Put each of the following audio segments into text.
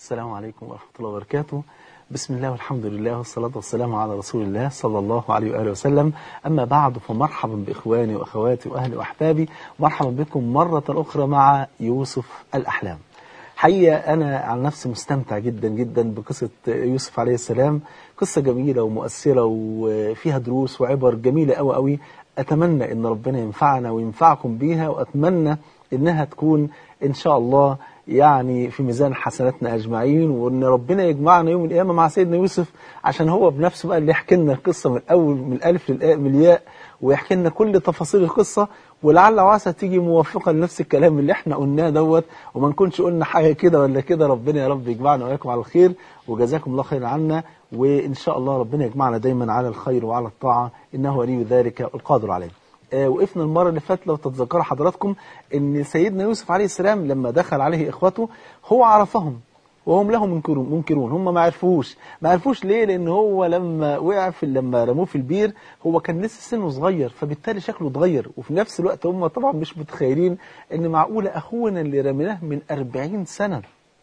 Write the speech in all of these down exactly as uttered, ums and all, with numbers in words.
السلام عليكم ورحمة الله وبركاته. بسم الله والحمد لله والصلاة والسلام على رسول الله صلى الله عليه وآله وسلم. أما بعد، فمرحبا بإخواني وأخواتي وأهلي وأحبابي، مرحبا بكم مرة أخرى مع يوسف الأحلام. حقيقة أنا عن نفسي مستمتع جدا جدا بقصة يوسف عليه السلام، قصة جميلة ومؤثرة وفيها دروس وعبر جميلة أوي أوي. أتمنى أن ربنا ينفعنا وينفعكم بيها، وأتمنى أنها تكون إن شاء الله يعني في ميزان حسناتنا أجمعين، وأن ربنا يجمعنا يوم القيامة مع سيدنا يوسف، عشان هو بنفسه بقى اللي يحكي لنا القصة من الأول من الألف للياء، ويحكي لنا كل تفاصيل القصة، ولعل وعسى تيجي موافقة لنفس الكلام اللي احنا قلناه دوت، وما نكونش قلنا حاجة كده ولا كده. ربنا يا رب يجمعنا وإياكم على الخير، وجزاكم الله خير عنا، وإن شاء الله ربنا يجمعنا دايما على الخير وعلى الطاعة، إنه ولي ذلك القادر عليه. آه وقفنا المرة اللي فاتت لو تتذكروا حضراتكم ان سيدنا يوسف عليه السلام لما دخل عليه اخوته هو عرفهم وهم له منكرون منكرون هم ما عرفوش ما عرفوش ليه؟ لان هو لما وقع في لما رموه في البير هو كان لسه سنه صغير، فبالتالي شكله اتغير، وفي نفس الوقت هم طبعا مش متخيلين ان معقولة اخونا اللي رميناه من أربعين سنة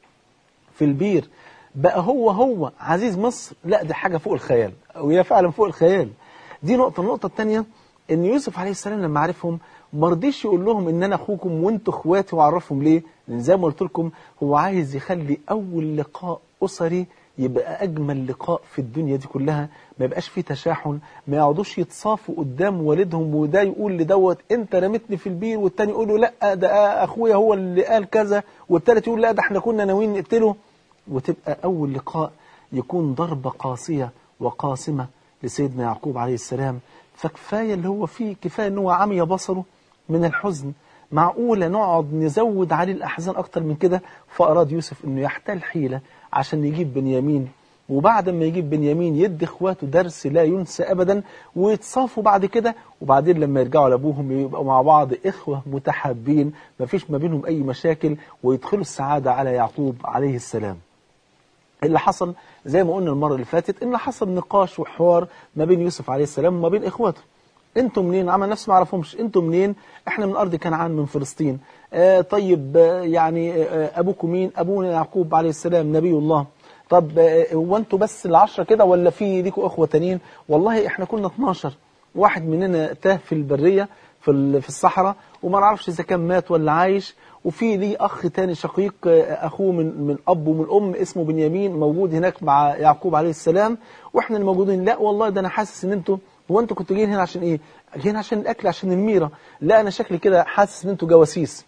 في البير بقى هو هو عزيز مصر. لا، دي حاجة فوق الخيال، وهي فعلا فوق الخيال. دي نقطة. النقطة الثانية ان يوسف عليه السلام لما عرفهم ما رضيش يقول لهم ان انا اخوكم وانتوا اخواتي، وعرفهم ليه؟ لان زي ما قلت لكم هو عايز يخلي اول لقاء اسري يبقى اجمل لقاء في الدنيا دي كلها، ما يبقاش فيه تشاحن، ما يقعدوش يتصافوا قدام والدهم، وده يقول لدوت انت رميتني في البير، والتاني يقول له لا ده اخويا هو اللي قال كذا، والتالت يقول لا ده احنا كنا ناويين نقتله. وتبقى اول لقاء يكون ضربة قاسية وقاسمة لسيدنا يعقوب عليه السلام. فكفاية اللي هو فيه، كفاية ان هو عمي بصره من الحزن، معقولة نقعد نزود عليه الأحزان أكتر من كده؟ فأراد يوسف أنه يحتال حيلة عشان يجيب بنيامين، وبعد ما يجيب بنيامين يدي إخواته درس لا ينسى أبدا، ويتصافوا بعد كده، وبعدين لما يرجعوا لأبوهم يبقوا مع بعض إخوة متحابين، ما فيش ما بينهم أي مشاكل، ويدخلوا السعادة على يعقوب عليه السلام. اللي حصل زي ما قلنا المرة اللي فاتت إن حصل نقاش وحوار ما بين يوسف عليه السلام وما بين إخواته. انتم منين؟ عمل نفسه ما عرفهمش. انتم منين؟ احنا من ارض كنعان من فلسطين. آه طيب آه يعني آه ابوكم مين؟ ابونا يعقوب عليه السلام نبي الله. طب هو آه انتوا بس العشرة كده ولا في ليكوا اخوة تانيين؟ والله احنا كنا اتناشر، واحد مننا تاه في البرية في في الصحراء وما نعرفش اذا كان مات ولا عايش، وفي لي اخ تاني شقيق آه اخوه من من اب ومن ام اسمه بنيامين موجود هناك مع يعقوب عليه السلام، واحنا الموجودين. لا والله ده انا حاسس ان انتوا، هو انتوا كنتوا جايين هنا عشان ايه؟ جايين عشان الاكل، عشان الميرة. لا انا شكلي كده حاسس ان انتوا جواسيس.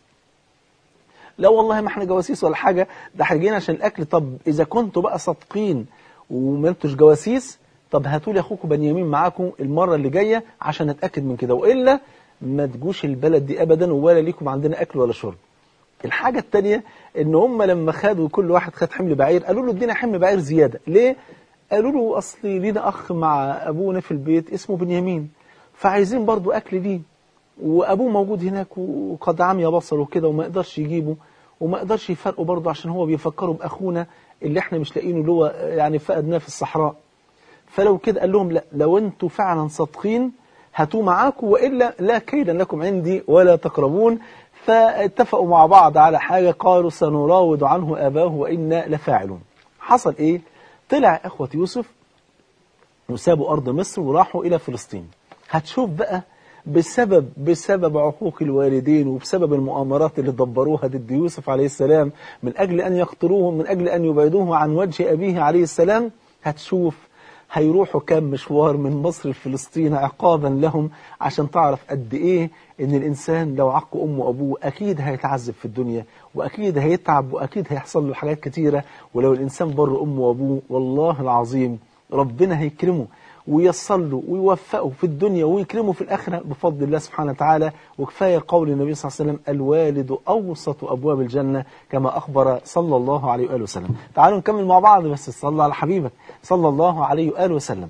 لا والله ما احنا جواسيس ولا حاجة، ده احنا جايين عشان الاكل. طب اذا كنتوا بقى صادقين وما انتوش جواسيس، طب هاتوا لي اخوكم بنيامين معاكم المرة اللي جاية عشان اتاكد من كده، والا ما تجوش البلد دي ابدا، ولا ليكم عندنا اكل ولا شرب. الحاجة التانية ان هم لما خدوا كل واحد خد حمل بعير، قالوا له ادينا حمل بعير زيادة. ليه؟ قالوا له اصلي لينا اخ مع ابونا في البيت اسمه بنيامين، فعايزين برضو اكل ليه، وابوه موجود هناك وقد عمي بصره كده وما يقدرش يجيبه وما يقدرش يفرقه برضو، عشان هو بيفكروا باخونا اللي احنا مش لاقينه، اللي هو يعني فقدناه في الصحراء. فلو كده قال لهم لا، لو انتوا فعلا صادقين هاتوه معاكم، والا لا كيدا لكم عندي ولا تقربون. فاتفقوا مع بعض على حاجة، قالوا سنراود عنه اباه وانا لفاعلون. حصل ايه؟ طلع اخوة يوسف وسابوا أرض مصر وراحوا إلى فلسطين. هتشوف بقى بسبب بسبب عقوق الوالدين وبسبب المؤامرات اللي دبروها ضد يوسف عليه السلام من أجل أن يقتلوه، من أجل أن يبعدوه عن وجه أبيه عليه السلام. هتشوف هيروحوا كام مشوار من مصر لفلسطين عقابا لهم، عشان تعرف قد إيه إن الإنسان لو عق أمه وأبوه أكيد هيتعذب في الدنيا، وأكيد هيتعب، وأكيد هيحصل له حاجات كتيرة. ولو الإنسان بر أمه وأبوه والله العظيم ربنا هيكرمه وييسر له ويوفقه في الدنيا ويكرمه في الآخرة بفضل الله سبحانه وتعالى. وكفاية قول النبي صلى الله عليه وسلم الوالد أوسط أبواب الجنة، كما أخبر صلى الله عليه وآله وسلم. تعالوا نكمل مع بعض، بس صلى على حبيبك صلى الله عليه وآله وسلم.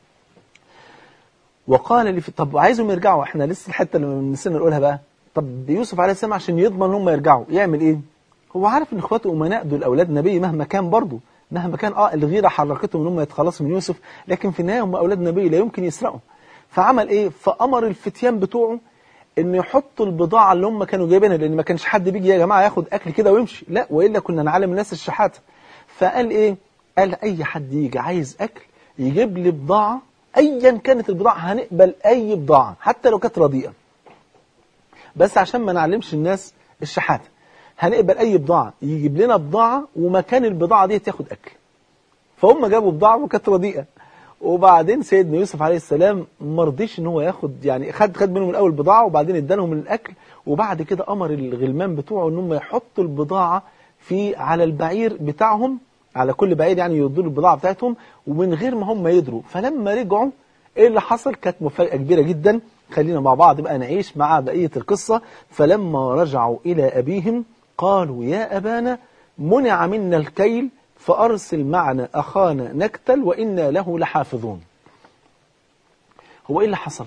وقال لي في... طب عايزهم يرجعوا، احنا لسه الحتة اللي نسينا نقولها بقى. طب يوسف عليه السلام عشان يضمن ان هم يرجعوا يعمل ايه؟ هو عارف ان اخواته امناء دول اولاد نبي، مهما كان برضه مهما كان اه الغيرة حركتهم ان هم يتخلصوا من يوسف، لكن في النهاية هم اولاد نبي لا يمكن يسرقوا. فعمل ايه؟ فامر الفتيان بتوعه ان يحطوا البضاعة اللي هم كانوا جايبينها، لان ما كانش حد بيجي يا جماعة ياخد اكل كده ويمشي، لا والا كنا نعلم الناس الشحاتة. فقال إيه؟ قال أي حد يجي عايز أكل يجيب لي بضاعة، أيا كانت البضاعة هنقبل أي بضاعة حتى لو كانت رديئة، بس عشان ما نعلمش الناس الشحاتة، هنقبل أي بضاعة يجيب لنا بضاعة ومكان البضاعة دي تاخد أكل. فهم جابوا بضاعة وكانت رديئة، وبعدين سيدنا يوسف عليه السلام ما رضيش ان هو ياخد، يعني خد خد منهم الاول بضاعه وبعدين ادالهم من الاكل، وبعد كده امر الغلمان بتوعه ان هم يحطوا البضاعه في على البعير بتاعهم، على كل بعير يعني يردوا له البضاعه بتاعتهم ومن غير ما هم يدروا. فلما رجعوا ايه اللي حصل؟ كانت مفاجاه كبيره جدا. خلينا مع بعض بقى نعيش مع بقيه القصه. فلما رجعوا الى ابيهم قالوا يا ابانا منع منا الكيل فأرسل معنا أخانا نكتل وإنا له لحافظون. هو إيه اللي حصل؟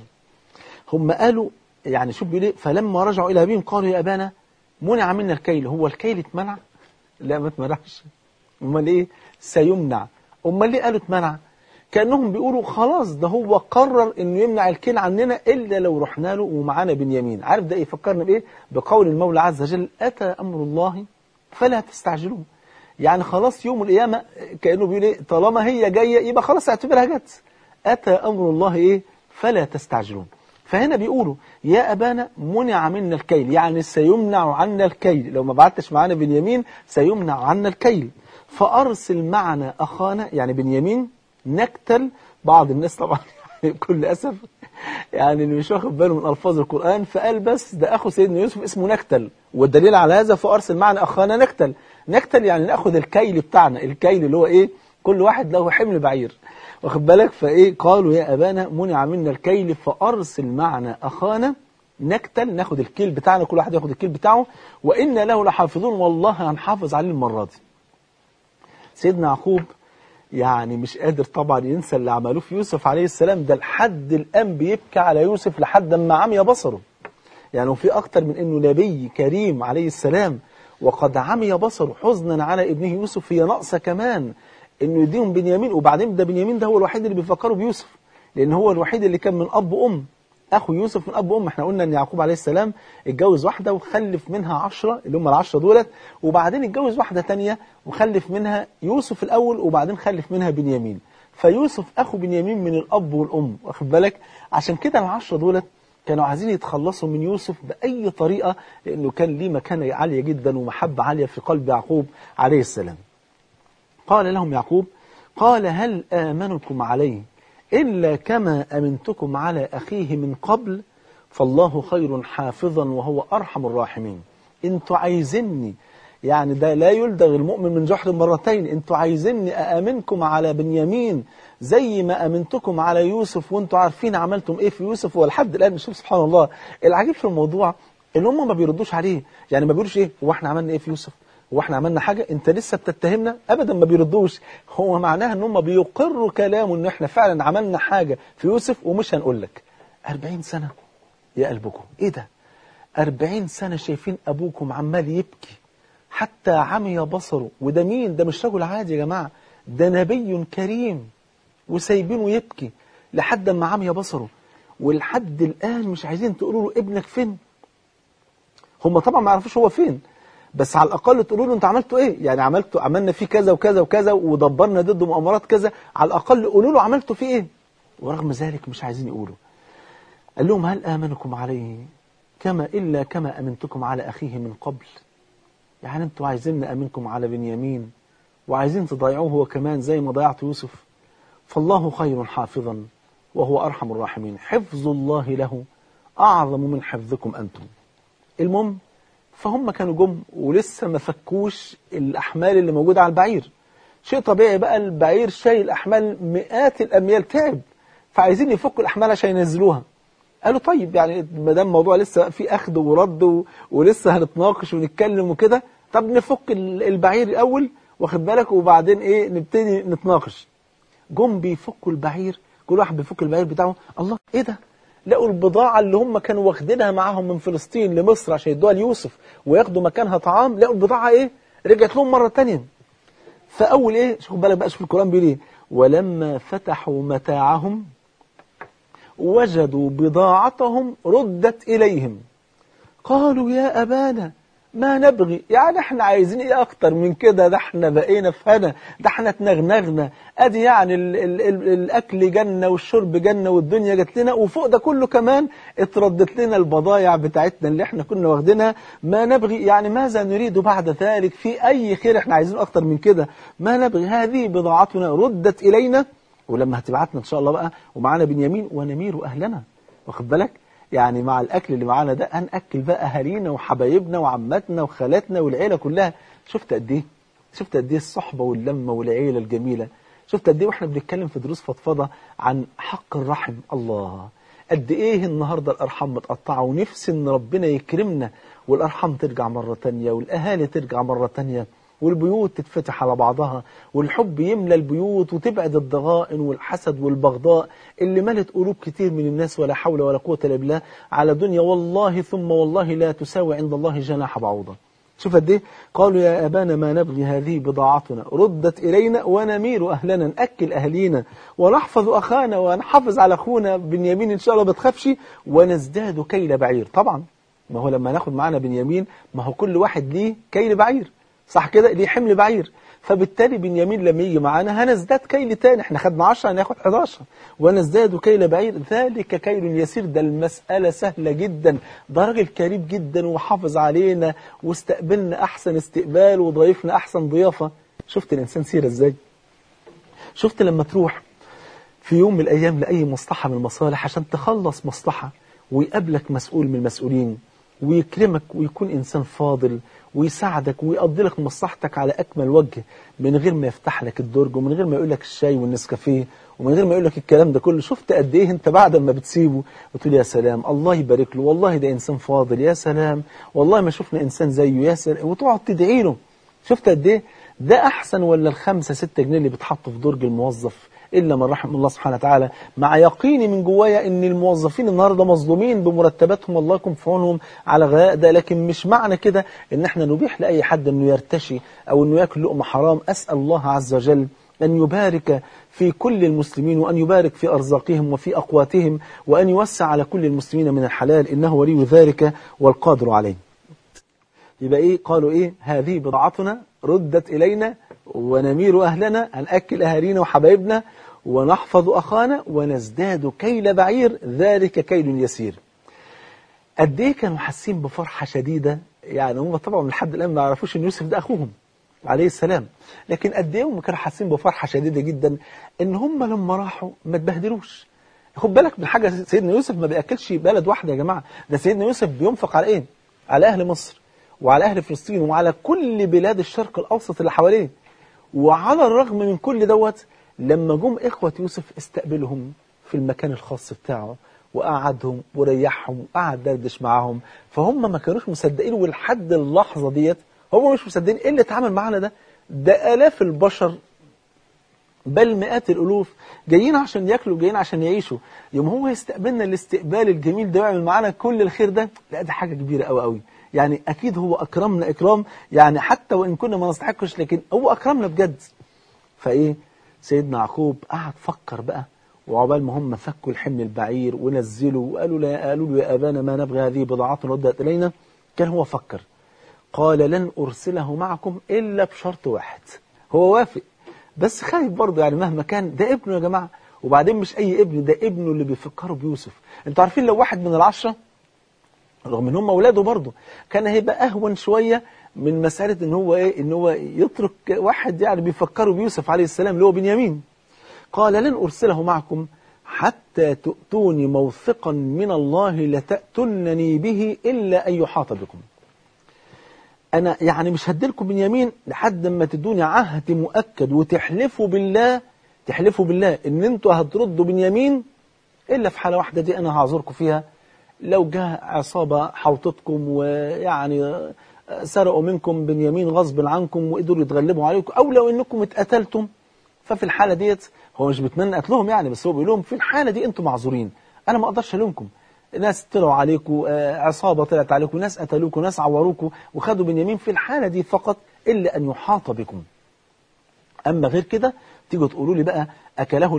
هم قالوا يعني شوف بيقول إيه؟ فلما رجعوا إلى أبيهم قالوا يا أبانا منع منا الكيل. هو الكيل اتمنع؟ لا ما اتمنعش. أمال إيه؟ سيمنع. أمال ليه قالوا اتمنع؟ كأنهم بيقولوا خلاص ده هو قرر إنه يمنع الكيل عننا إلا لو رحنا له ومعانا بنيامين. عارف ده يفكرنا بإيه؟ بقول المولى عز وجل أتى أمر الله فلا تستعجلوه. يعني خلاص يوم القيامة كأنه بيقول إيه؟ طالما هي جاية يبقى خلاص اعتبرها جت. أتى أمر الله إيه؟ فلا تستعجلون. فهنا بيقولوا يا أبانا منع منا الكيل، يعني سيمنع عنا الكيل، لو ما بعتش معانا بنيامين سيمنع عنا الكيل، فأرسل معنا أخانا يعني بنيامين نكتل. بعض الناس طبعا بكل أسف يعني اللي مش واخد باله من ألفاظ القرآن فقال بس ده أخو سيدنا يوسف اسمه نكتل، والدليل على هذا فأرسل معنا أخانا نكتل. نكتل يعني نأخذ الكيل بتاعنا، الكيل اللي هو إيه؟ كل واحد له حمل بعير، واخد بالك؟ فإيه؟ قالوا يا أبانا منع منا الكيل فأرسل معنا أخانا نكتل، ناخد الكيل بتاعنا، كل واحد ياخد الكيل بتاعه، وإنا له لحافظون، والله هنحافظ عليه المرة دي. سيدنا يعقوب يعني مش قادر طبعا ينسى اللي عملوه في يوسف عليه السلام ده، لحد الآن بيبكي على يوسف لحد ما عمي بصره. يعني وفي أكتر من إنه نبي كريم عليه السلام وقد عمي بصره حزنا على ابنه يوسف، هي ناقصة كمان إنه يديهم بنيامين. وبعدين ده بنيامين ده هو الوحيد اللي بيفكروا بيوسف، لأن هو الوحيد اللي كان من أب وأم. أخو يوسف من أب وأم. احنا قلنا إن يعقوب عليه السلام اتجوز واحدة وخلف منها عشرة اللي هم العشرة دولت، وبعدين اتجوز واحدة تانية وخلف منها يوسف الأول وبعدين خلف منها بنيامين. فيوسف أخو بنيامين من الأب والأم، واخد بالك؟ عشان كده العشرة دولت كانوا عايزين يتخلصوا من يوسف بأي طريقة، لأنه كان ليه مكانة عالية جدا ومحبة عالية في قلب يعقوب عليه السلام. قال لهم يعقوب قال هل آمنكم عليه إلا كما أمنتكم على أخيه من قبل فالله خير حافظا وهو أرحم الراحمين. انتوا عايزيني، يعني ده لا يلدغ المؤمن من جحر مرتين، انتوا عايزيني أأمنكم على بنيامين زي ما أمنتكم على يوسف وانتوا عارفين عملتم ايه في يوسف. ولحد الآن نشوف سبحان الله العجيب في الموضوع ان هم ما بيردوش عليه، يعني ما بيقولوش ايه هو احنا عملنا ايه في يوسف، هو احنا عملنا حاجة انت لسه بتتهمنا، ابدا ما بيردوش. هو معناها ان هم بيقروا كلامه ان احنا فعلا عملنا حاجة في يوسف ومش هنقول لك. أربعين سنة يا قلبكم ايه ده؟ أربعين سنة شايفين ابوكم عمال يبكي حتى عمي بصره، وده مين؟ ده مش رجل عادي يا جماعة، ده نبي كريم، وسايبينه يبكي لحد ما عمي بصره، ولحد الآن مش عايزين تقولوا له ابنك فين. هم طبعا ما يعرفوش هو فين، بس على الأقل تقولوا له انتوا عملتوا ايه، يعني عملتوا عملنا فيه كذا وكذا وكذا ودبرنا ضده مؤامرات كذا، على الأقل قولوا له عملتوا فيه ايه. ورغم ذلك مش عايزين يقولوا. قال لهم هل آمنكم عليه كما إلا كما أمنتكم على أخيه من قبل. يعني انتوا عايزين نأمنكم على بنيامين وعايزين تضيعوه هو كمان زي ما ضيعت يوسف. فالله خير حافظا وهو أرحم الراحمين، حفظ الله له أعظم من حفظكم أنتم. المهم فهم كانوا جم ولسه ما فكوش الأحمال اللي موجودة على البعير. شيء طبيعي بقى، البعير شايل أحمال مئات الأميال تعب، فعايزين يفكوا الأحمال عشان ينزلوها. قالوا طيب يعني ما دام الموضوع لسه في أخذ ورد و... ولسه هنتناقش ونتكلم وكده، طب نفك البعير الأول واخد بالك وبعدين إيه نبتدي نتناقش. جم بيفكوا البعير، كل واحد بيفك البعير بتاعه. الله إيه ده؟ لقوا البضاعة اللي هم كانوا واخدينها معاهم من فلسطين لمصر عشان يدوها ليوسف وياخدوا مكانها طعام، لقوا البضاعة إيه؟ رجعت لهم مرة تانية. فأول إيه؟ شوف بالك بقى، شوف القرآن بيقول إيه؟ ولما فتحوا متاعهم وجدوا بضاعتهم ردت إليهم قالوا يا أبانا ما نبغي، يعني احنا عايزين ايه اكتر من كده؟ ده احنا بقينا في هنا، ده احنا اتنغنغنا، ادي يعني ال ال ال الاكل جنة والشرب جنة والدنيا جت لنا، وفوق ده كله كمان اتردت لنا البضايع بتاعتنا اللي احنا كنا واخدينها. ما نبغي يعني ماذا نريد بعد ذلك؟ في اي خير احنا عايزين اكتر من كده؟ ما نبغي، هذه بضاعتنا ردت الينا، ولما هتبعتنا ان شاء الله بقى ومعانا بنيامين ونمير اهلنا، واخد بالك؟ يعني مع الأكل اللي معانا ده هنأكل بقى أهالينا وحبايبنا وعماتنا وخالاتنا والعيلة كلها. شفت قد إيه؟ شفت قد إيه الصحبة واللمة والعيلة الجميلة؟ شفت قد إيه وإحنا بنتكلم في دروس فضفضة عن حق الرحم؟ الله، قد إيه النهاردة الأرحام متقطعة، ونفسي إن ربنا يكرمنا والأرحام ترجع مرة تانية والأهالي ترجع مرة تانية والبيوت تتفتح على بعضها والحب يملى البيوت وتبعد الضغائن والحسد والبغضاء اللي ملت قلوب كتير من الناس، ولا حول ولا قوة إلا بالله، على دنيا والله ثم والله لا تساوي عند الله جناح بعوضة. شوف قد ايه؟ قالوا يا أبانا ما نبغي هذه بضاعتنا ردت إلينا ونمير أهلنا، نأكل أهلينا ونحفظ أخانا ونحافظ على أخونا بنيامين إن شاء الله ما تخافش، ونزداد كيل بعير. طبعا ما هو لما ناخد معنا بنيامين ما هو كل واحد ليه كيل بعير، صح كده؟ ليه حمل بعير، فبالتالي بنيامين لما يجي معانا هنزداد كيل تاني، احنا خدنا عشرة هناخد حداشر، ونزداد كيل بعير ذلك كيل يسير. ده المسألة سهلة جدا، ده راجل كريم جدا وحافظ علينا واستقبلنا أحسن استقبال وضيفنا أحسن ضيافة. شفت الإنسان سيرة ازاي؟ شفت لما تروح في يوم من الأيام لأي مصلحة من المصالح عشان تخلص مصلحة ويقابلك مسؤول من المسؤولين ويكرمك ويكون إنسان فاضل ويساعدك ويقضي لك مصلحتك على أكمل وجه من غير ما يفتح لك الدرج ومن غير ما يقول لك الشاي والنسكافيه ومن غير ما يقول لك الكلام ده كله. شفت قد إيه أنت بعد ما بتسيبه وتقول يا سلام الله يبارك له، والله ده إنسان فاضل، يا سلام والله ما شفنا إنسان زيه، يا سلام، وتقعد تدعي له. شفت قد إيه؟ ده أحسن ولا الخمسة ستة جنيه اللي بتحطوا في درج الموظف إلا من رحم الله سبحانه وتعالى، مع يقيني من جوايا إن الموظفين النهاردة مظلومين بمرتباتهم، الله يكون في عونهم على غلاء ده، لكن مش معنى كده إن احنا نبيح لأي حد إنه يرتشي أو إنه يأكل لقمة حرام. أسأل الله عز وجل أن يبارك في كل المسلمين وأن يبارك في أرزاقهم وفي أقواتهم وأن يوسع على كل المسلمين من الحلال، إنه ولي ذلك والقادر عليه. يبقى إيه؟ قالوا إيه؟ هذه بضاعتنا ردت إلينا ونمير أهلنا، هنأكل أهالينا وحبايبنا ونحفظ أخانا ونزداد كيل بعير ذلك كيل يسير. قد إيه كانوا حاسين بفرحة شديدة، يعني هم طبعا لحد الآن ما يعرفوش إن يوسف ده أخوهم عليه السلام، لكن قد إيه هم كانوا حاسين بفرحة شديدة جدا إن هم لما راحوا ما تبهدلوش. خد بالك من حاجة، سيدنا يوسف ما بيأكلش بلد واحدة يا جماعة، ده سيدنا يوسف بينفق على إيه؟ على أهل مصر وعلى أهل فلسطين وعلى كل بلاد الشرق الأوسط اللي حواليه. وعلى الرغم من كل دوت لما جم إخوة يوسف استقبلهم في المكان الخاص بتاعه وقعدهم وريحهم وقعد دردش معاهم، فهم ما كانوش مصدقين، ولحد اللحظة ديت هم مش مصدقين إيه اللي اتعامل معانا ده. ده آلاف البشر بل مئات الألوف جايين عشان يأكلوا، جايين عشان يعيشوا، يوم هو يستقبلنا الاستقبال الجميل ده ويعمل معانا كل الخير ده، لا ده حاجة كبيرة قوي قوي. يعني أكيد هو أكرمنا إكرام، يعني حتى وإن كنا ما نستحقش لكن هو أكرمنا بجد. فإيه سيدنا يعقوب قعد فكر بقى، وعقبال ما هم فكوا الحمل البعير ونزلوا وقالوا لا قالوا له يا أبانا ما نبغي هذه بضاعتنا ردت إلينا، كان هو فكر قال لن أرسله معكم إلا بشرط واحد. هو وافق بس خايف برضه، يعني مهما كان ده ابنه يا جماعة، وبعدين مش أي ابن، ده ابنه اللي بيفكروا بيوسف. انتوا عارفين لو واحد من العشرة رغم ان هم اولاده برضه كان هيبقى اهون شويه من مساله ان هو ايه ان هو يترك واحد يعني بيفكروا بيوسف عليه السلام اللي هو بنيامين. قال لن ارسله معكم حتى تؤتوني موثقا من الله لتأتونني به الا ان يحاط بكم. انا يعني مش هديلكم بنيامين لحد ما تدوني عهد مؤكد وتحلفوا بالله، تحلفوا بالله ان انتوا هتردوا بنيامين الا في حاله واحده دي انا هعذركم فيها، لو جاء عصابة حوطتكم ويعني سرقوا منكم بنيامين غصب عنكم وقدروا يتغلبوا عليكم، أو لو إنكم اتقتلتم، ففي الحالة ديت هو مش بيتمنى قتلهم يعني، بس هو بيقول لهم في الحالة دي أنتم معذورين، أنا ما أقدرش ألومكم. ناس طلعوا عليكم، عصابة طلعت عليكم، ناس قتلوكم، ناس عوروكم وخدوا بنيامين، في الحالة دي فقط إلا أن يحاط بكم. أما غير كده تيجوا تقولوا لي بقى أكله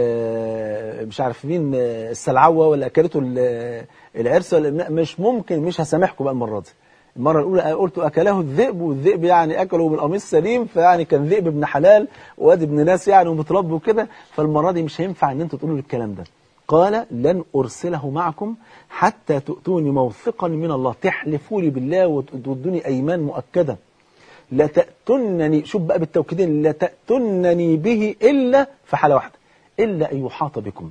مش عارف مين السلعوة ولا أكلته العرسة، مش ممكن، مش هسامحكم بقى المرة دي. المرة الأولى قلت أكله الذئب، والذئب يعني أكله بالقميص سليم، فيعني كان ذئب ابن حلال وادي ابن ناس يعني ومتربي وكده. فالمرة دي مش هينفع إن أنتوا تقولوا الكلام ده. قال لن أرسله معكم حتى تؤتوني موثقا من الله، تحلفوا لي بالله وتدوني أيمان مؤكدة، لا تأتنني، شوف بقى بالتوكيدين، لا تأتنني به إلا في حالة واحدة، إلا أن يحاط بكم.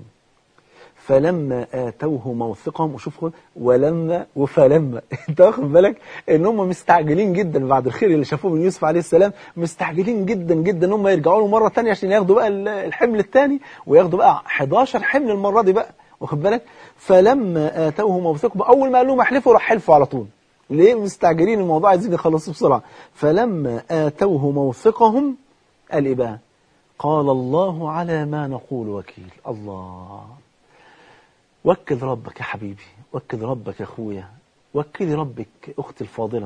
فلما آتوه موثقهم، وشوف ولما وفلما انت واخد بالك ان هم مستعجلين جدا بعد الخير اللي شافوه من يوسف عليه السلام، مستعجلين جدا جدا ان هم يرجعوا له مره ثانيه عشان ياخدوا بقى الحمل الثاني، وياخدوا بقى حداشر حمل المره دي بقى، واخد بالك. فلما آتوه موثقهم، اول ما قال لهم احلفوا راح حلفوا على طول. ليه؟ مستعجلين الموضوع، عايزين يخلصوه بسرعه. فلما آتوه موثقهم قال ايه بقى؟ قال الله على ما نقول وكيل. الله، وكل ربك يا حبيبي، وكل ربك يا أخويا، وكلي ربك أختي الفاضلة،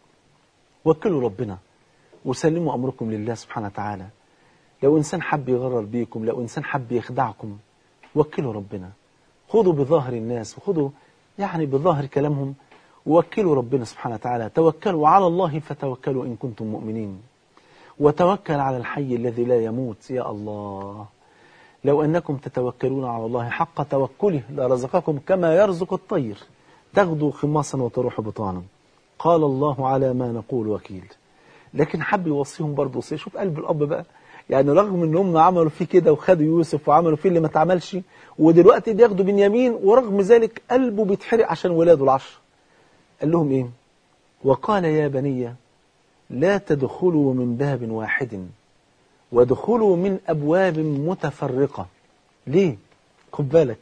وكلوا ربنا وسلموا أمركم لله سبحانه وتعالى. لو إنسان حب يغرر بيكم، لو إنسان حب يخدعكم، وكلوا ربنا. خذوا بظاهر الناس وخذوا يعني بظاهر كلامهم، ووكلوا ربنا سبحانه وتعالى. توكلوا على الله فتوكلوا إن كنتم مؤمنين، وتوكل على الحي الذي لا يموت. يا الله، لو أنكم تتوكلون على الله حق توكله لرزقكم كما يرزق الطير تغدو خماصا وتروح بطانا. قال الله على ما نقول وكيل. لكن حب يوصيهم برضه وصيه. شوف قلب الأب بقى، يعني رغم ان هم عملوا فيه كده وخدوا يوسف وعملوا فيه اللي ما اتعملش، ودلوقتي بياخدوا بنيامين، ورغم ذلك قلبه بيتحرق عشان ولاده العشر. قال لهم ايه؟ وقال يا بني لا تدخلوا من باب واحد وادخلوا من أبواب متفرقة. ليه؟ خد بالك،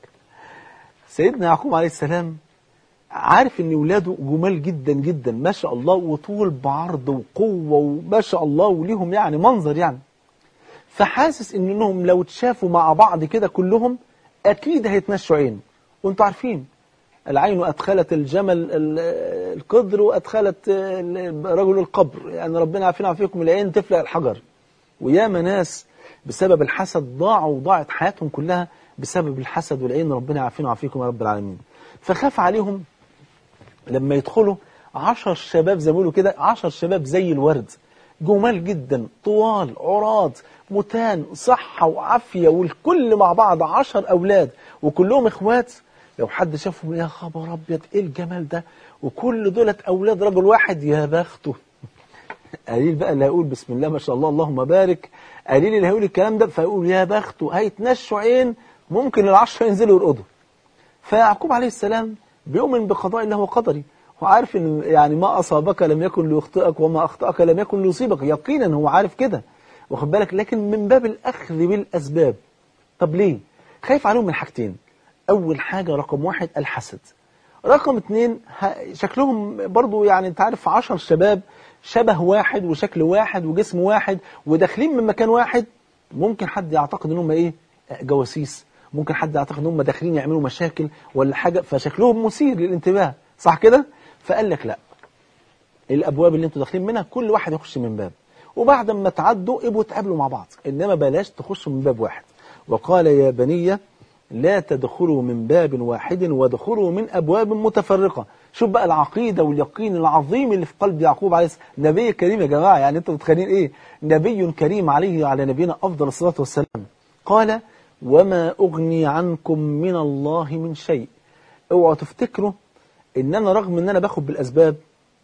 سيدنا يعقوب عليه السلام عارف ان ولاده جمال جدا جدا ما شاء الله، وطول بعرض وقوة وما شاء الله، وليهم يعني منظر يعني، فحاسس انهم لو تشافوا مع بعض كده كلهم اكيد هيتمشوا عين. وانتوا عارفين العين أدخلت الجمل القدر وأدخلت رجل القبر، يعني ربنا عافينا وعافيكم، العين تفلق الحجر. وياما ناس بسبب الحسد ضاعوا وضاعت حياتهم كلها بسبب الحسد والعين، ربنا عافينا وعافيكم يا رب العالمين. فخاف عليهم لما يدخلوا عشر شباب زي ما بيقولوا كده، عشر شباب زي الورد، جمال جدا، طوال، عراض، متان، صحة وعافية، والكل مع بعض عشر أولاد وكلهم إخوات. لو حد شافهم يا خبر أبيض إيه الجمال ده، وكل دولت أولاد رجل واحد، يا بخته. قليل بقى اللي هيقول بسم الله ما شاء الله اللهم بارك، قليل اللي هيقول الكلام ده فيقول يا بخته، هيتنشوا عين، ممكن العشرة ينزلوا يرقدوا. فيعقوب عليه السلام بيؤمن بقضاء الله وقدره، هو عارف ان يعني ما أصابك لم يكن ليخطئك وما أخطأك لم يكن ليصيبك، يقينا هو عارف كده، واخد بالك، لكن من باب الأخذ بالأسباب. طب ليه؟ خايف عليهم من حاجتين. أول حاجة رقم واحد الحسد، رقم اتنين شكلهم برضو يعني انت عارف عشر شباب شبه واحد وشكل واحد وجسم واحد وداخلين من مكان واحد، ممكن حد يعتقد ان هم ايه، جواسيس، ممكن حد يعتقد ان هم داخلين يعملوا مشاكل ولا حاجة، فشكلهم مثير للانتباه، صح كده؟ فقال لك لا، الابواب اللي انتوا داخلين منها كل واحد يخش من باب، وبعد ما تعدوا ابقوا تقابلوا مع بعض، انما بلاش تخشوا من باب واحد. وقال يا بني لا تدخلوا من باب واحد وادخلوا من أبواب متفرقة. شوف بقى العقيدة واليقين العظيم اللي في قلب يعقوب عليه السلام، نبي كريم يا جماعة، يعني انتوا متخيلين ايه، نبي كريم عليه على نبينا أفضل الصلاة والسلام. قال وما أغني عنكم من الله من شيء. اوعوا تفتكروا ان انا رغم ان انا باخد بالأسباب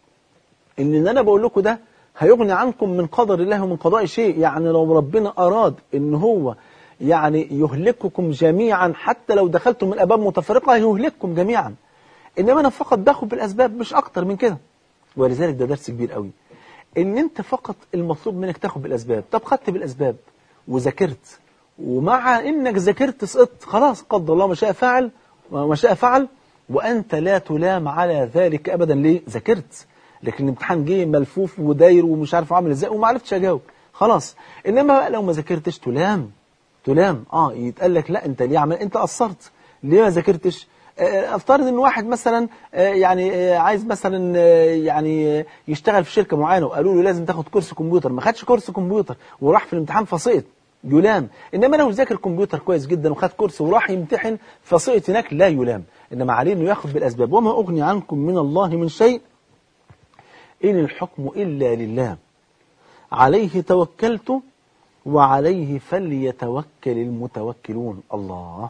ان ان انا بقول لكم ده هيغني عنكم من قدر الله ومن قضاء شيء، يعني لو ربنا أراد ان هو يعني يهلككم جميعا حتى لو دخلتم من أبواب متفرقة يهلككم جميعا، إنما أنا فقط باخد بالأسباب مش أكتر من كده. ولذلك ده درس كبير قوي، إن أنت فقط المطلوب منك تاخد بالأسباب. طب خدت بالأسباب وذاكرت، ومع إنك ذاكرت سقطت، خلاص قدر الله ما شاء فعل وما شاء فعل، وأنت لا تلام على ذلك أبدا. ليه؟ ذاكرت، لكن الامتحان جه ملفوف وداير ومش عارف أعمل إزاي وما عرفتش أجاوب، خلاص. إنما لو ما ذاكرتش تلام تلام اه يتقال لك لا انت ليه عمل، انت قصرت، ليه ما ذاكرتش. افترض ان واحد مثلا يعني عايز مثلا يعني يشتغل في شركه معينه وقالوا له لازم تاخد كورس كمبيوتر، ما خدش كورس كمبيوتر وراح في الامتحان فسقط، يلام. انما لو ذاكر كمبيوتر كويس جدا وخد كورس وراح يمتحن فسقط هناك لا يلام، انما عليه انه ياخد بالاسباب. وما اغني عنكم من الله من شيء إن الحكم إلا لله عليه توكلت وعليه فليتوكل المتوكلون. الله.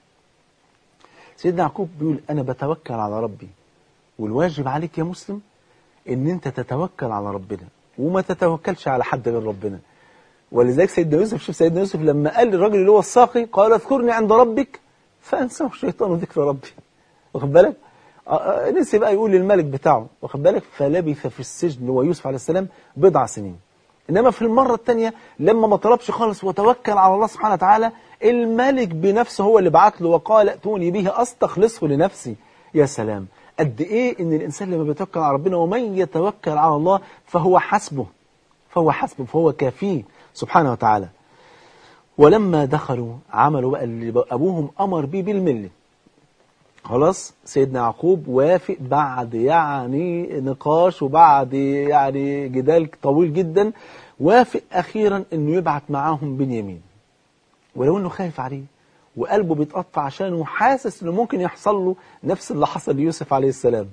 سيدنا يعقوب بيقول أنا بتوكل على ربي، والواجب عليك يا مسلم إن أنت تتوكل على ربنا وما تتوكلش على حد غير ربنا. ولذلك سيدنا يوسف، شوف سيدنا يوسف لما قال للراجل اللي هو الساقي قال اذكرني عند ربك فأنساه الشيطان ذكر ربي، واخد بالك؟ نسي بقى يقول للملك بتاعه، واخد بالك؟ فلبث في السجن ويوسف عليه السلام بضع سنين. إنما في المرة الثانية لما ما طلبش خالص وتوكل على الله سبحانه وتعالى، الملك بنفسه هو اللي بعت له وقال ائتوني به أستخلصه لنفسي. يا سلام، قد إيه إن الإنسان لما بيتوكل على ربنا ومن يتوكل على الله فهو حسبه فهو حسبه فهو كافيه سبحانه وتعالى. ولما دخلوا عملوا بقى اللي أبوهم أمر بيه بالملة. خلاص سيدنا يعقوب وافق بعد يعني نقاش وبعد يعني جدال طويل جدا، وافق أخيرا أنه يبعث معاهم بنيامين، ولو أنه خايف عليه وقلبه بيتقطع عشانه حاسس أنه ممكن يحصل له نفس اللي حصل ليوسف عليه السلام.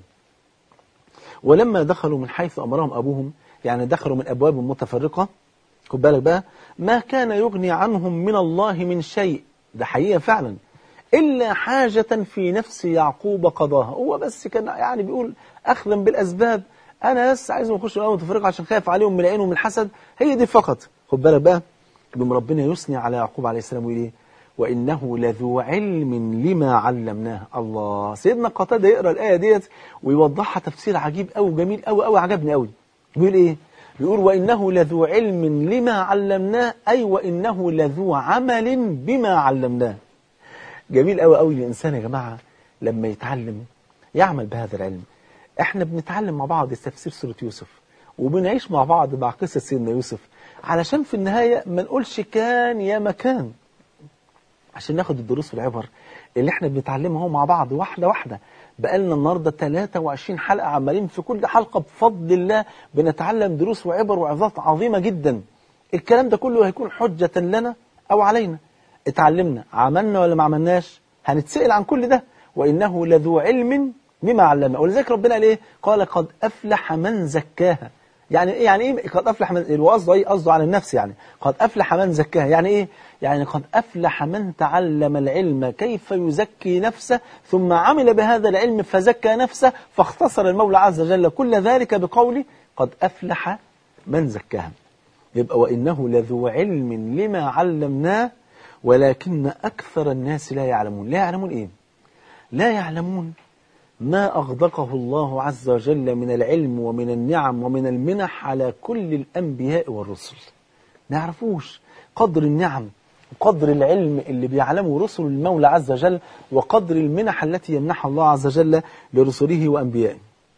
ولما دخلوا من حيث أمرهم أبوهم، يعني دخلوا من أبواب متفرقة، خد بالك بقى، ما كان يغني عنهم من الله من شيء، ده حقيقة فعلا، إلا حاجة في نفس يعقوب قضاها. هو بس كان يعني بيقول أخذا بالأسباب، أنا بس عايزهم يخشوا الأول متفرقة عشان خايف عليهم من العين ومن الحسد، هي دي فقط. خد بالك بقى، بما ربنا يثني على يعقوب عليه السلام ويقول إيه؟ وإنه لذو علم لما علمناه. الله. سيدنا قتادة يقرأ الآية ديت ويوضحها تفسير عجيب أو جميل أو أو عجبني أوي. بيقول إيه؟ بيقول وإنه لذو علم لما علمناه، أي وإنه لذو عمل بما علمناه. جميل قوي قوي الإنسان يا جماعة لما يتعلم يعمل بهذا العلم. احنا بنتعلم مع بعض تفسير سورة يوسف وبنعيش مع بعض مع قصة سيدنا يوسف، علشان في النهاية ما نقولش كان يا مكان، عشان ناخد الدروس والعبر اللي احنا بنتعلمها مع بعض واحدة واحدة. بقالنا النهاردة ثلاثة وعشرين حلقة عمالين في كل حلقة بفضل الله بنتعلم دروس وعبر وعظات عظيمة جدا. الكلام ده كله هيكون حجة لنا أو علينا. اتعلمنا، عملنا ولا ما عملناش، هنتسأل عن كل ده. وإنه لذو علم بما علمنا. ولذلك ربنا قال ايه؟ قال قد أفلح من زكاها. يعني ايه؟ يعني ايه قد أفلح من، الوقصد ايه؟ قصده على النفس. يعني قد أفلح من زكاها يعني ايه؟ يعني قد أفلح من تعلم العلم كيف يزكي نفسه ثم عمل بهذا العلم فزكى نفسه، فاختصر المولى عز وجل كل ذلك بقوله قد أفلح من زكاها. يبقى وإنه لذو علم لما علمناه ولكن أكثر الناس لا يعلمون. لا يعلمون إيه؟ لا يعلمون ما أغدقه الله عز وجل من العلم ومن النعم ومن المنح على كل الأنبياء والرسل. ما يعرفوش قدر النعم وقدر العلم اللي بيعلمه رسل المولى عز وجل، وقدر المنح التي يمنحها الله عز وجل لرسله وأنبيائه.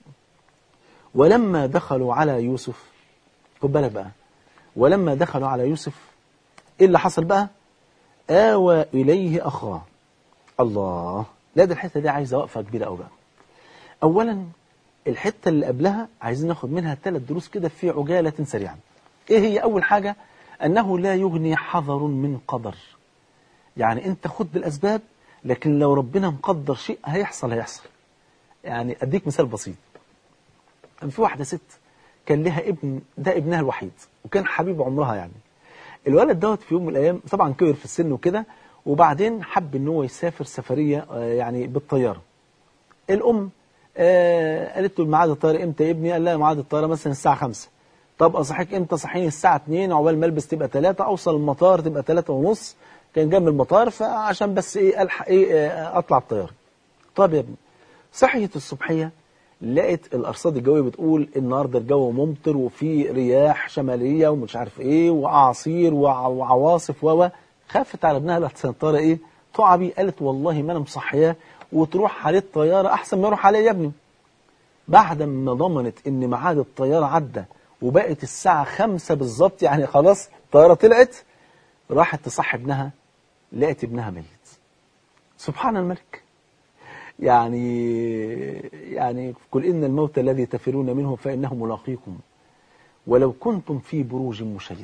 ولما دخلوا على يوسف، خد بالك بقى، ولما دخلوا على يوسف إيه اللي حصل بقى؟ آوى إليه أخاه. الله. لا ده الحتة دي عايزة وقفة كبيرة أوي بقى. أولا الحتة اللي قبلها عايزين ناخد منها ثلاث دروس كده في عجالة سريعا. إيه هي؟ أول حاجة أنه لا يغني حذر من قدر. يعني أنت خد بالأسباب، لكن لو ربنا مقدر شيء هيحصل هيحصل. يعني أديك مثال بسيط. في واحدة ست كان لها ابن، ده ابنها الوحيد وكان حبيب عمرها. يعني الولد دوت في يوم من الأيام طبعا كبر في السن وكده، وبعدين حب ان هو يسافر سفرية يعني بالطيارة. الأم آه قالت له ميعاد الطيارة امتى يا ابني؟ قال لها ميعاد الطيارة مثلا الساعة خمسة. طب أصحيك امتى؟ صحيني الساعة اتنين عقبال ما البس تبقى تلاتة، أوصل المطار تبقى تلاتة ونص. كان جنب المطار فعشان بس ايه ألحق ايه آه أطلع الطيارة. طب يا ابني، صحيت الصبحية لقيت الأرصاد الجوية بتقول النهارده الجو ممطر وفي رياح شمالية ومش عارف ايه وأعاصير وعواصف و خافت على ابنها. قالت الطيارة ايه؟ تقع بيه. قالت والله ما انا مصحياه وتروح عليه الطيارة أحسن ما يروح عليه يا ابني. بعد ما ضمنت ان ميعاد الطيارة عدى وبقت الساعة خمسة بالظبط، يعني خلاص الطيارة طلعت، راحت تصحي ابنها لقت ابنها ميت. سبحان الملك. يعني يعني قل إن الموت الذي تفرون منه فإنه ملاقيكم ولو كنتم في بروج مشيدة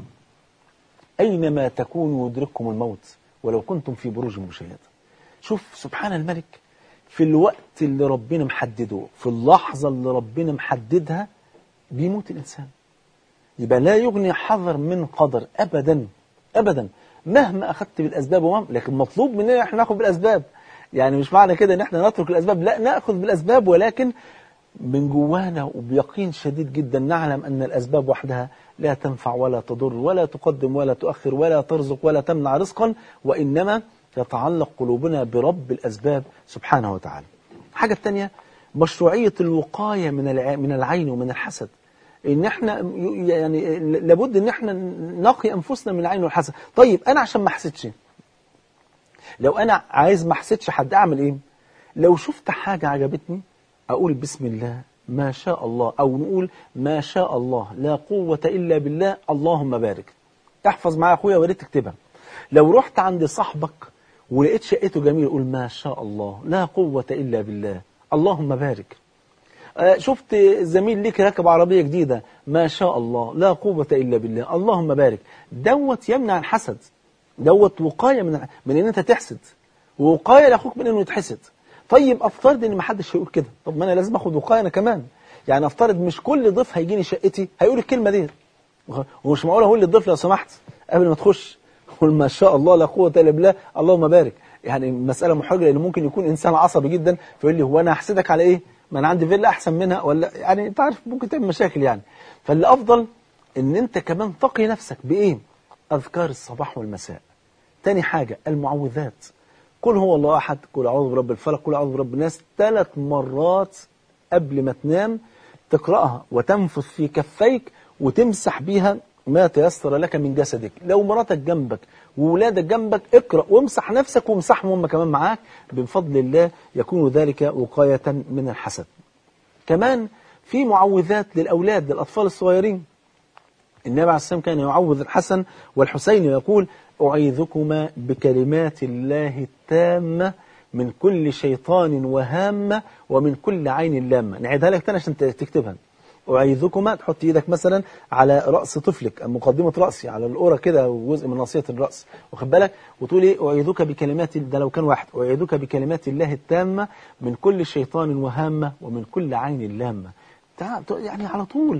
أينما تكونوا يدرككم الموت ولو كنتم في بروج مشيدة. شوف سبحان الملك، في الوقت اللي ربنا محدده، في اللحظة اللي ربنا محددها، بيموت الإنسان. يبقى لا يغني حذر من قدر أبدا أبدا، مهما أخذت بالأسباب ومهما، لكن مطلوب مننا احنا ناخذ بالأسباب. يعني مش معنى كده ان احنا نترك الأسباب، لا، نأخذ بالأسباب، ولكن من جوانا وبيقين شديد جدا نعلم أن الأسباب وحدها لا تنفع ولا تضر ولا تقدم ولا تؤخر ولا ترزق ولا تمنع رزقا، وإنما يتعلق قلوبنا برب الأسباب سبحانه وتعالى. الحاجة الثانية مشروعية الوقاية من من العين ومن الحسد. ان احنا يعني لابد ان احنا نقي انفسنا من العين والحسد. طيب انا عشان ما احسدش، لو انا عايز ما احسدش حد اعمل ايه؟ لو شفت حاجة عجبتني اقول بسم الله ما شاء الله، او نقول ما شاء الله لا قوة الا بالله اللهم بارك. احفظ معايا اخويا وريت تكتبها. لو رحت عند صاحبك ولقيت شقته جميل قول ما شاء الله لا قوة الا بالله اللهم بارك. شفت زميل ليك راكب عربية جديدة ما شاء الله لا قوة إلا بالله اللهم بارك. دوت يمنع الحسد، دوت وقاية من من ان انت تحسد، ووقاية لاخوك من انه يتحسد. طيب افترض ان ما حدش هيقول كده، طب ما انا لازم اخد وقاية انا كمان. يعني افترض مش كل ضيف هيجيني شقتي هيقول الكلمة دي، ومش معقول اقول للضيف لو سمحت قبل ما تخش قول ما شاء الله لا قوة إلا بالله اللهم بارك. يعني مسألة محرجة، لان ممكن يكون انسان عصبي جدا فيقول لي هو انا هحسدك على ايه؟ ما انا عندي فيلا احسن منها، ولا يعني انت عارف ممكن تعمل مشاكل يعني. فاللي افضل ان انت كمان تقي نفسك بايه؟ اذكار الصباح والمساء. تاني حاجة المعوذات، قل هو الله احد، قل اعوذ برب الفلق، قل اعوذ برب الناس، ثلاث مرات قبل ما تنام تقراها وتنفث في كفيك وتمسح بيها ما تيسر لك من جسدك. لو مراتك جنبك وولادك جنبك اقرأ وامسح نفسك وامسحهم هم كمان معاك، بفضل الله يكون ذلك وقاية من الحسد. كمان في معوذات للأولاد للأطفال الصغيرين. النبي عليه الصلاة والسلام كان يعوذ الحسن والحسين ويقول أعيذكما بكلمات الله التامة من كل شيطان وهامة ومن كل عين لامة. نعيدها لك تاني عشان تكتبها. أعيذكما، تحط ايدك مثلا على رأس طفلك، مقدمة رأسي على القرى كده وجزء من ناصية الرأس، واخد بالك، وتقول ايه أعيذك بكلمات، ده لو كان واحد، أعيذك بكلمات الله التامة من كل شيطان وهامة ومن كل عين لامة. يعني على طول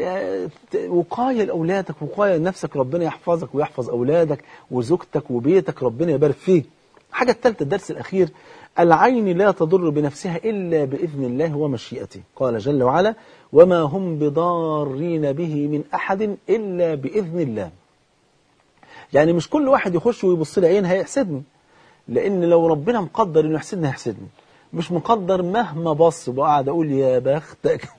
وقاية لأولادك، وقاية لنفسك، ربنا يحفظك ويحفظ أولادك وزوجتك وبيتك، ربنا يبارك فيك. الحاجة الثالثة الدرس الأخير، العين لا تضر بنفسها إلا بإذن الله ومشيئته. قال جل وعلا وما هم بضارين به من أحد إلا بإذن الله. يعني مش كل واحد يخش ويبص لي عين هيحسدني، لأن لو ربنا مقدر إنه يحسدني هيحسدني، مش مقدر مهما بص وقعد أقول يا بختك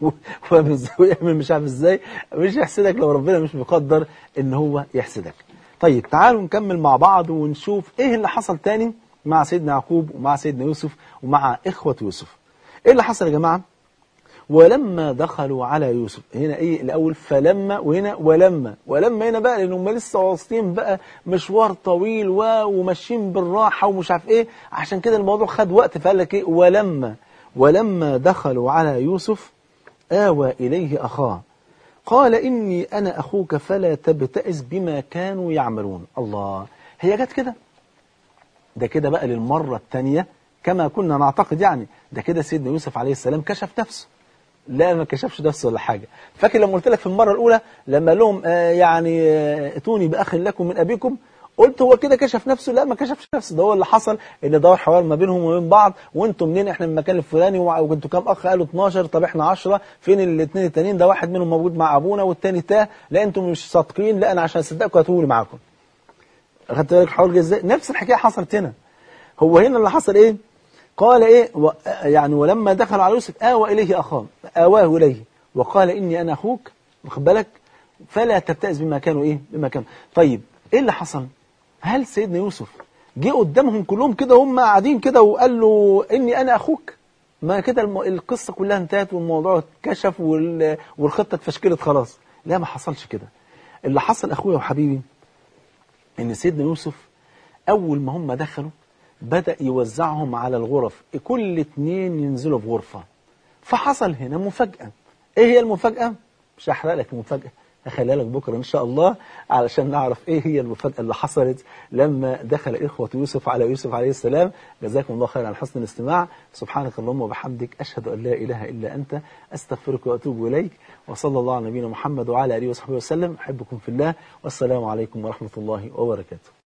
ويعمل مش عارف إزاي، مش يحسدك لو ربنا مش مقدر إن هو يحسدك. طيب تعالوا نكمل مع بعض ونشوف إيه اللي حصل تاني مع سيدنا يعقوب ومع سيدنا يوسف ومع إخوة يوسف. إيه اللي حصل يا جماعة؟ ولما دخلوا على يوسف، هنا ايه الاول فلما، وهنا ولما. ولما هنا بقى لان هم لسه واصلين بقى مشوار طويل وماشيين بالراحه ومش عارف ايه، عشان كده الموضوع خد وقت، فقال لك ايه ولما ولما دخلوا على يوسف آوى اليه اخاه قال اني انا اخوك فلا تبتئس بما كانوا يعملون. الله، هي جت كده؟ ده كده بقى للمره الثانيه كما كنا نعتقد. يعني ده كده سيدنا يوسف عليه السلام كشف نفسه. لا ما كشفش نفسه ولا حاجة. فاكر لما قلت لك في المرة الأولى لما لهم آه يعني آه اتوني بأخ لكم من أبيكم، قلت هو كده كشف نفسه؟ لا ما كشفش نفسه، ده هو اللي حصل ان دور حوار ما بينهم وبين بعض، وانتم منين؟ احنا من المكان الفلاني، وانتوا كام اخ؟ قالوا اتناشر، طب احنا عشرة، فين الاثنين التانيين؟ ده واحد منهم موجود مع ابونا والتاني تاه، لا انتم مش صادقين، لا انا عشان اصدقكم هاتوني معاكم. اخدت بالك الحوار جه ازاي؟ نفس الحكايه حصلت هنا. هو هنا اللي حصل ايه؟ قال ايه و... يعني ولما دخل على يوسف آوى إليه أخاه، آواه إليه وقال إني أنا أخوك، واخد بالك، فلا تبتئس بما كانوا إيه بما كانوا. طيب إيه اللي حصل؟ هل سيدنا يوسف جه قدامهم كلهم كده هم قاعدين كده وقال له إني أنا أخوك؟ ما كده الم... القصة كلها انتهت والموضوع اتكشف وال... والخطة اتفشكلت خلاص؟ لا ما حصلش كده. اللي حصل أخويا وحبيبي إن سيدنا يوسف أول ما هم دخلوا بدأ يوزعهم على الغرف، كل اتنين ينزلوا في غرفة. فحصل هنا مفاجأة. ايه هي المفاجأة؟ مش هحرق لك المفاجأة، هخليها لك بكرة إن شاء الله علشان نعرف إيه هي المفاجأة اللي حصلت لما دخل إخوة يوسف على يوسف عليه السلام. جزاكم الله خير على حسن الاستماع. سبحانك اللهم وبحمدك، أشهد أن لا إله إلا أنت، أستغفرك وأتوب إليك. وصلى الله على نبينا محمد وعلى آله وصحبه وسلم. أحبكم في الله، والسلام عليكم ورحمة الله وبركاته.